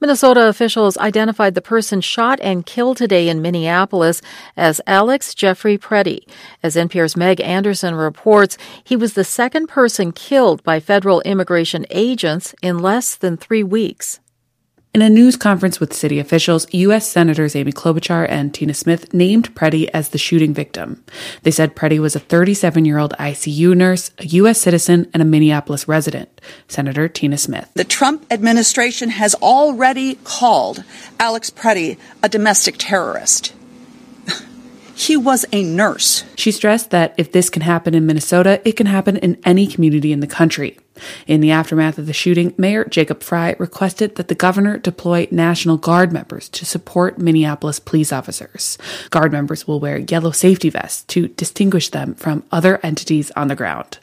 Minnesota officials identified the person shot and killed today in Minneapolis as Alex Jeffrey Preddy. As NPR's Meg Anderson reports, he was the second person killed by federal immigration agents in less than 3 weeks. In a news conference with city officials, U.S. Senators Amy Klobuchar and Tina Smith named Preddy as the shooting victim. They said Preddy was a 37-year-old ICU nurse, a U.S. citizen, and a Minneapolis resident. Senator Tina Smith. The Trump administration has already called Alex Preddy a domestic terrorist. He was a nurse. She stressed that if this can happen in Minnesota, it can happen in any community in the country. In the aftermath of the shooting, Mayor Jacob Frey requested that the governor deploy National Guard members to support Minneapolis police officers. Guard members will wear yellow safety vests to distinguish them from other entities on the ground.